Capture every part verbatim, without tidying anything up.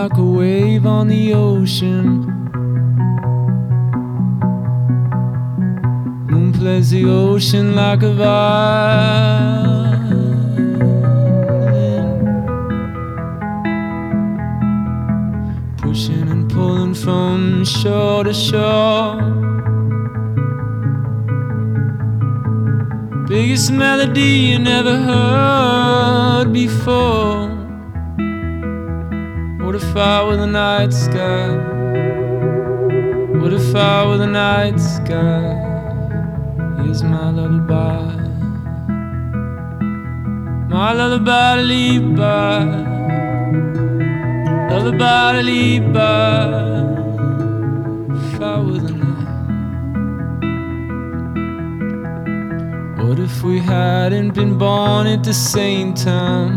like a wave on the ocean. Moon plays the ocean like a violin, pushing and pulling from shore to shore. Biggest melody you never heard before. What if I were the night sky? What if I were the night sky? Here's my lullaby, my lullaby to leave by, lullaby to leave by. If I were the night. What if we hadn't been born at the same time?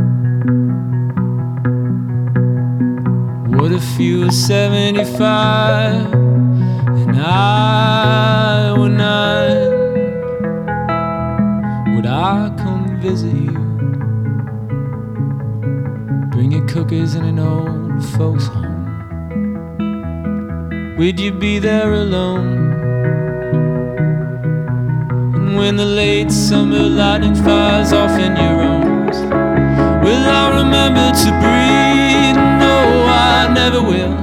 What if you were seventy-five and I were nine? Would I come visit you? Bring you cookies in an old folks home? Would you be there alone? And when the late summer lightning fires off in your arms, will I remember to breathe? No, I never will.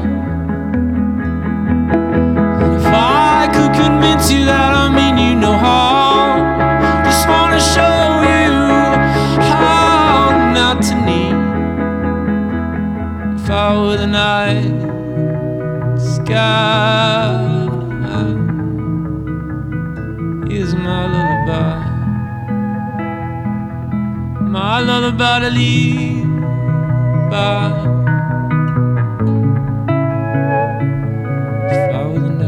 And if I could convince you that I mean you no harm, just wanna show you how not to need. If I were the night sky, here's my lullaby, my lullaby to leave by. If I were the night.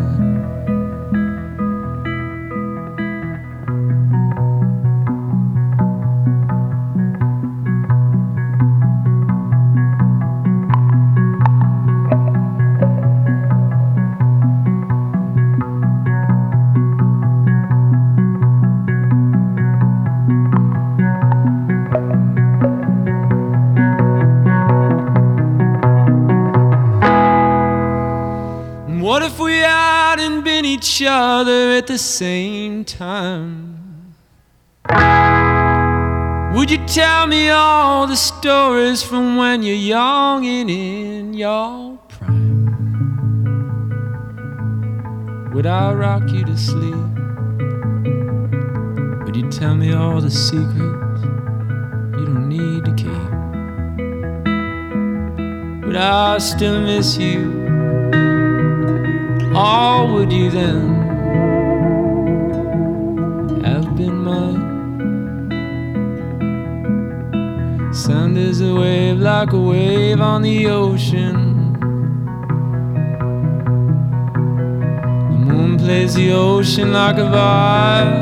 What if we hadn't been each other at the same time? Would you tell me all the stories from when you're young and in your prime? Would I rock you to sleep? Would you tell me all the secrets you don't need to keep? Would I still miss you? Or would you then have been mine? Sound is a wave like a wave on the ocean. The moon plays the ocean like a violin.